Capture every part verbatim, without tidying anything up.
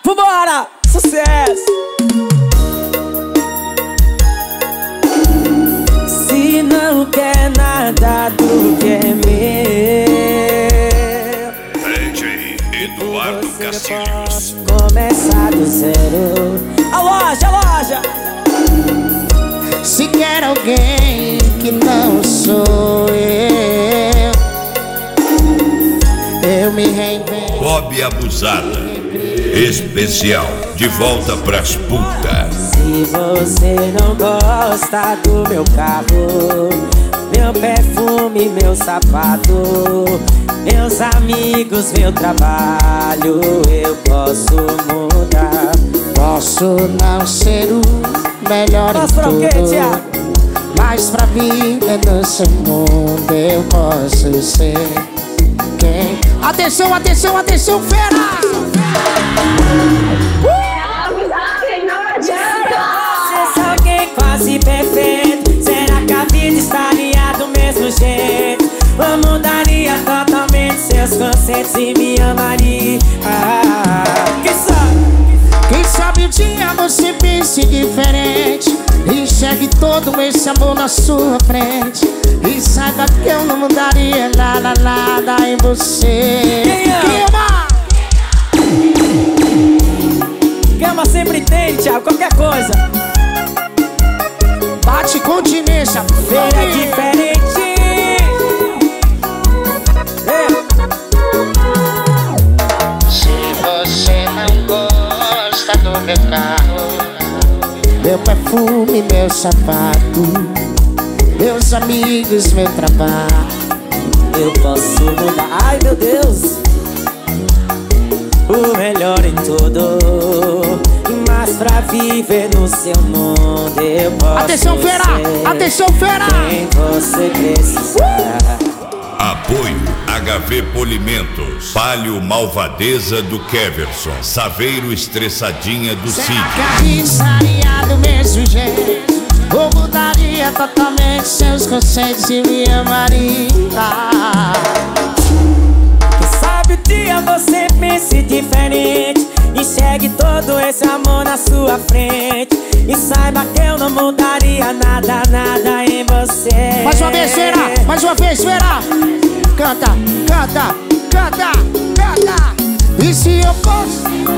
Vambora! Sucesso! Se não quer nada do que é meu, D J Eduardo Castilhos. Começar do zero. A loja, a loja! Se quer alguém que não sou eu, eu me reinvento. Bob Abusada, especial, de volta pras putas. Se você não gosta do meu carro, meu perfume, meu sapato, meus amigos, meu trabalho, eu posso mudar. Posso não ser o melhor em tudo, mas pra vida nesse mundo eu posso ser quem. Atenção, atenção, atenção, fera! Você é alguém quase perfeito. Será que a vida estaria do mesmo jeito? Ou mudaria totalmente seus conceitos e me amaria? Ah, quem sabe? Quem sabe um dia você pense diferente, enxergue todo esse amor na sua frente, e saiba que eu não mudaria nada, nada em você. Quem ama? Quem ama sempre entende, Thiago, qualquer coisa. Bate continência, Feira é diferente. É. Se você não gosta do meu carro, meu perfume, meu sapato, meus amigos, meu trabalho, Eu posso mudar, ai meu Deus, o melhor em tudo, mas pra viver no seu mundo eu posso. Atenção, fera! ser Atenção, fera! quem você precisar. Apoio H V Polimentos, Palio Malvadeza do Keverson, Saveiro Estressadinha do Cid. Será que a vida estaria do mesmo jeito? Ou mudaria totalmente seus conceitos e me amaria? Quem sabe o dia você pense diferente, enxergue todo esse amor na sua frente, e saiba que eu não mudaria nada, nada em você. Mais uma vez, Vera! Mais uma vez, Vera! Canta, canta, canta, canta! E se eu fosse?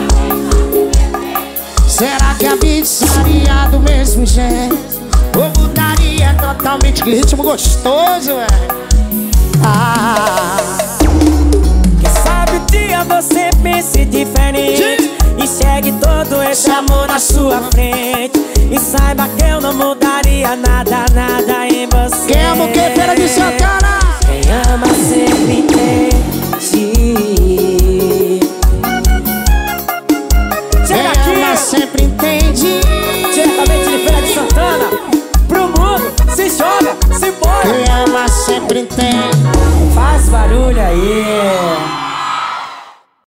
Será que a vida estaria do mesmo jeito? Ou mudaria totalmente? Que ritmo gostoso, velho! Ah! Quem sabe o dia você pense diferente, enxergue todo esse amor na sua frente, e saiba que eu não mudaria nada, nada em você. Quem ama o que? Feira de Santana! Quem ama sempre entende. Chega aqui, Quem ama sempre entende. diretamente de Feira de Santana, pro mundo, se joga, se embora. Quem ama sempre entende. Faz barulho aí.